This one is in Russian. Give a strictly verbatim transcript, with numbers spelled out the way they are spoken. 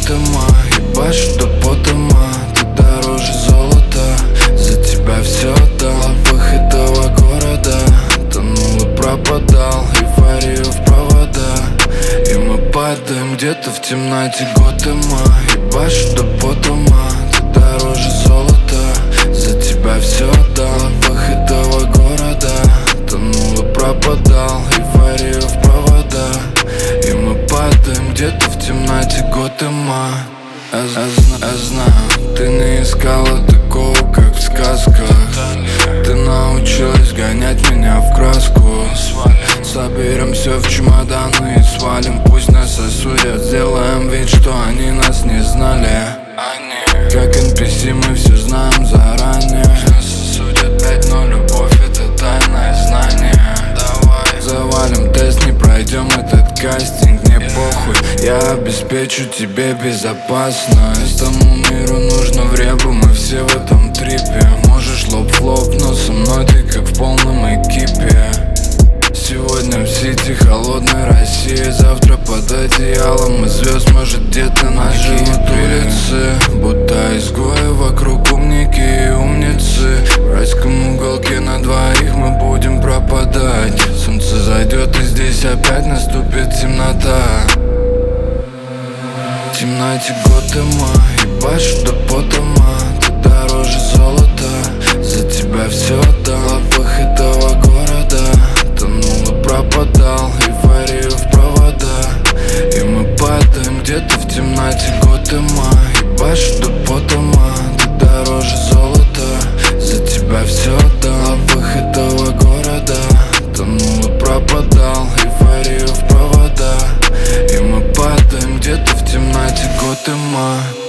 Готэма, ебашь до потома. Ты дороже золота, за тебя все отдал. В лапах этого города тонул и пропадал, эйфорию в провода. И мы падаем где-то в темноте Готэма, ебашь до потома. Ты дороже золота, за тебя все отдал. В лапах этого города тонул и пропадал, эйфорию в провода. И мы падаем где-то в темноте Готэма. Я, я, я знаю, ты не искала такого, как в сказках. Ты научилась гонять меня в краску. Соберем все в чемоданы и свалим. Пусть нас осудят, сделаем вид, что они нас не знали. Как эн пи си мы все знаем заранее. Нас осудят пять, но любовь это тайное знание. Давай завалим тест, не пройдем этот кастинг, не похуй. Я обеспечу тебе безопасность. Этому миру нужно время, мы все в этом трипе. Можешь лоб в лоб, но со мной ты как в полном экипе. Сегодня в Сити холодной России, завтра под одеялом из звезд, может где-то нас живут улицы. Будто изгои, вокруг умники и умницы. В райском уголке на двоих мы будем пропадать. Солнце зайдет и здесь опять наступит темнота. В темноте Готэма, ебашь до потома. Ты дороже золота, за тебя все отдал. В лапах этого города тонул и пропадал, эйфорию в провода. И мы падаем где-то в темноте Готэма, ебашь до потома. Ты дороже золота, за тебя все отдал. В лапах этого города тонул и пропадал, эйфорию в провода. И мы падаем где-то в темноте Готэма.